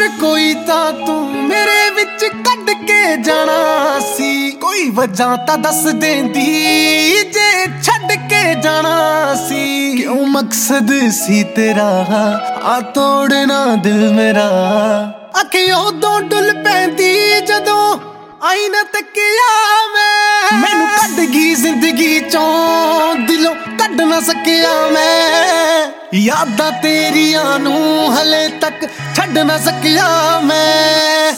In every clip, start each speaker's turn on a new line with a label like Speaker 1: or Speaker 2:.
Speaker 1: कोई तां तू मेरे विच कढ के जाना सी। कोई वजह तां दस देंदी जे छड्ड के जाना सी। क्यों मकसद सी तेरा आ तोड़ना दिल मेरा। अखियों उदों डुल पैंदी जदों आई ना तकिया मैनू कढ गई जिंदगी चों दिलों कढ ना सकिया मैं। यादां तेरियां नू हले तक छड्ड ना सकिया मैं।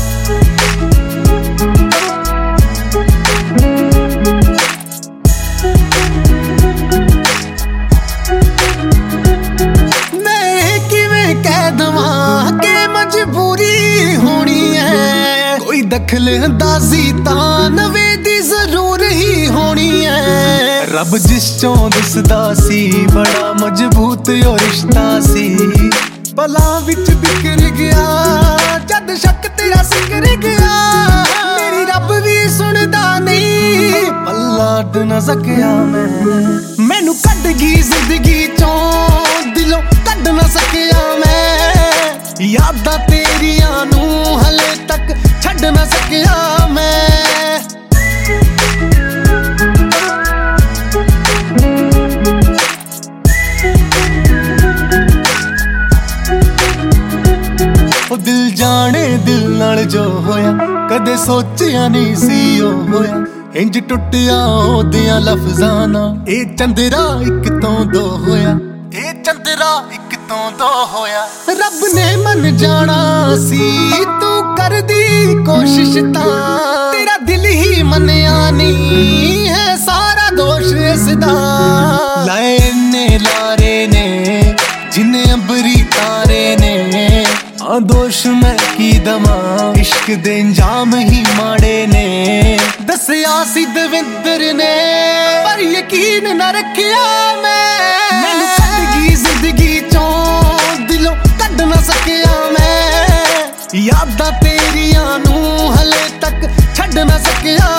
Speaker 1: मैं किवें कह दवां कि मजबूरी होनी है। कोई दखल अंदाजी तां नवें दी जरूर ही होनी है। रब जिस चों दिसदा सी बड़ा मजबूत ओ रिश्ता सी। भला विच बिखर गया जद शक तेरा सिकर गया। मेरी रब भी सुनदा नहीं पल्ला अड ना सकिया मैं। मैनू कढ गई जिंदगी चों दिलों कढ ना सकिया मैं। यादां तेरियां नू हले तक छड्ड ना सकिया मैं। दिल जाने दिल नाल जो होया कदे सोचिया नहीं सी ओ होया। इंज टुटिया ओदियां लफ्जां नाल ए चंदरा इक तो दो होया। ए चंदरा इक तो दो होया। रब ने मन जाना सी तू कर दी कोशिश तां। तेरा दिल ही मन्या नहीं है सारा दोष इसदा। लाए ने लारे ने जिन्ने अंबरी तारे ने। दोष मैं की दमा इश्क दे इंजाम ही माड़े ने। दसिया सी दविंदर ने पर यकीन न रखिया मैं। मैनू कढ गई जिंदगी चों दिलों कढ ना सकिया मैं। यादां तेरियां नू हले तक छड्ड ना सकिया